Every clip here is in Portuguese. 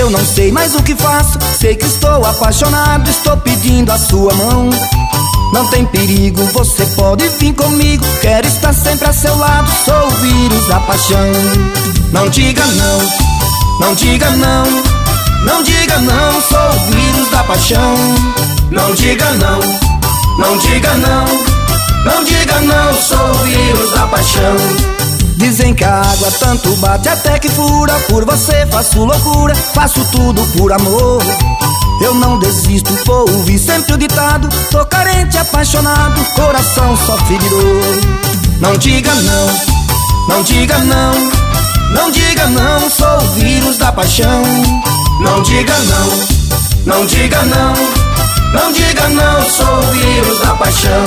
eu não sei mais o que faço. Sei que estou apaixonado, estou pedindo a sua mão. Não tem perigo, você pode vir comigo. Quero estar sempre a seu lado, sou o vírus da paixão. Não diga não, não diga não, não diga não, sou o vírus da paixão. Não diga não, não diga não, não diga não, sou o vírus da paixão. Dizem que a água tanto bate até que fura. Por você faço loucura, faço tudo por amor. Eu não desisto, vou ouvir sempre o ditado. Tô carente, apaixonado, coração sofre de dor. Não diga não, não diga não, não diga não, sou o vírus da paixão. Não diga não, não diga não, não diga não, sou o vírus da paixão.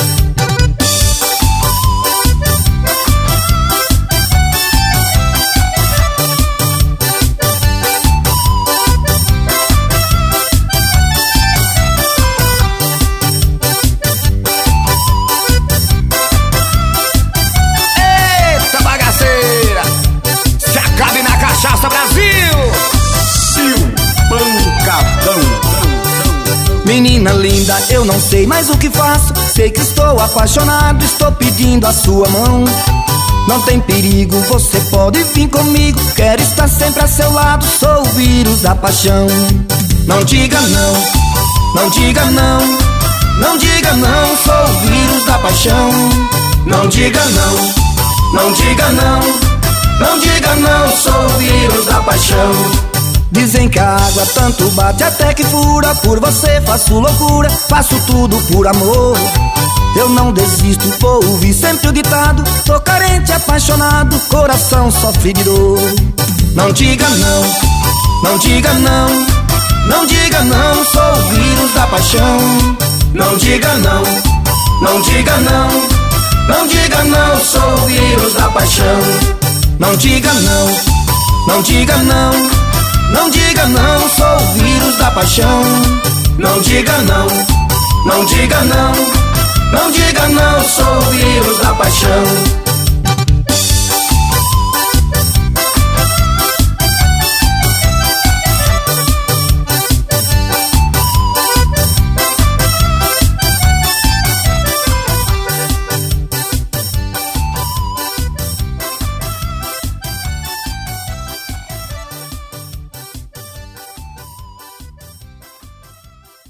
Menina linda, eu não sei mais o que faço. Sei que estou apaixonado, estou pedindo a sua mão. Não tem perigo, você pode vir comigo. Quero estar sempre a seu lado, sou o vírus da paixão. Não diga não, não diga não, não diga não, sou o vírus da paixão. Não diga não, não diga não, não diga não, sou o vírus da paixão. Dizem que a água tanto bate até que fura. Por você faço loucura, faço tudo por amor. Eu não desisto, vou ouvir sempre o ditado. Tô carente, apaixonado, coração sofre de dor. Não diga não, não diga não, não diga não, sou o vírus da paixão. Não diga não, não diga não, não diga não, sou o vírus da paixão. Não diga não, não diga não, não diga não, sou o vírus da paixão. Não diga não, não diga não, não diga não, sou o vírus da paixão.